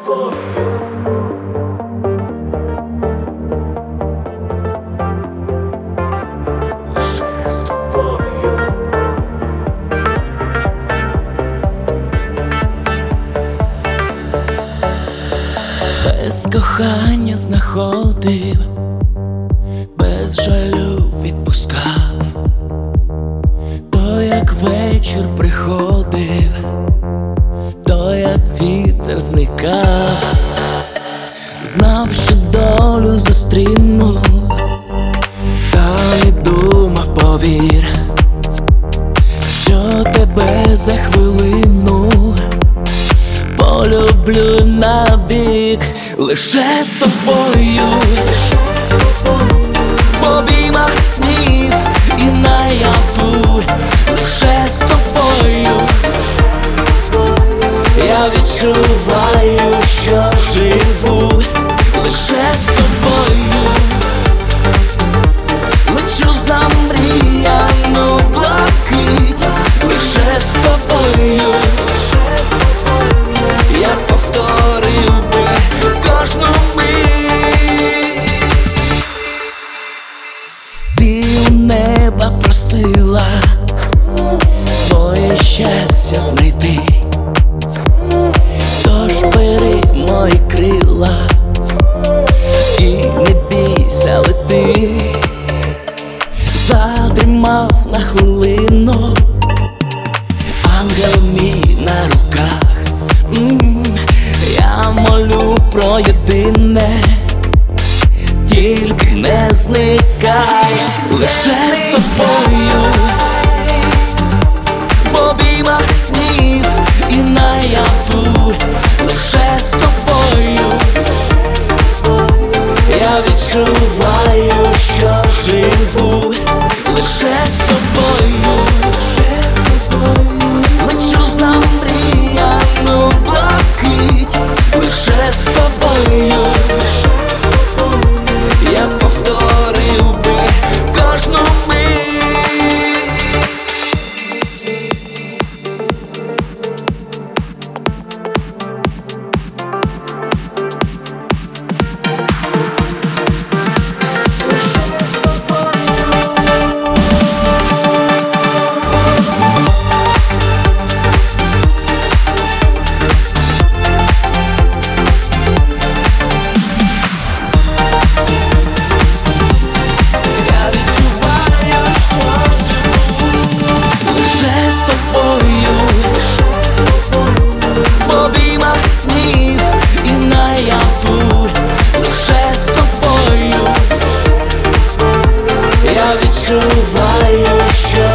Без кохання знаходив, без жалю відпускав, то як вечір приходив, то як вітер зникав. Знав, що долю зустріну, та не думав, повір, що тебе за хвилину полюблю навік. Лише з тобою, в обіймах снів і наяву. Лише з тобою я відчуваю, що живу. Лише з тобою лечу за мріяну блакить. Лише з тобою я повторив би кожну мить. Ти у неба просила своє щастя знайти, тож бери мої крила і не бійся, лети. Задрімав на хвилину ангел мій на руках. Я молю про єдине, тільки не зникай. Лише з тобою, в обіймах снів і наяву. Лише з тобою я відчуваю, що живу. Лише з тобою лечу за мріяну блакить. Лише з тобою я повторив би кожну мить. Я відчуваю, що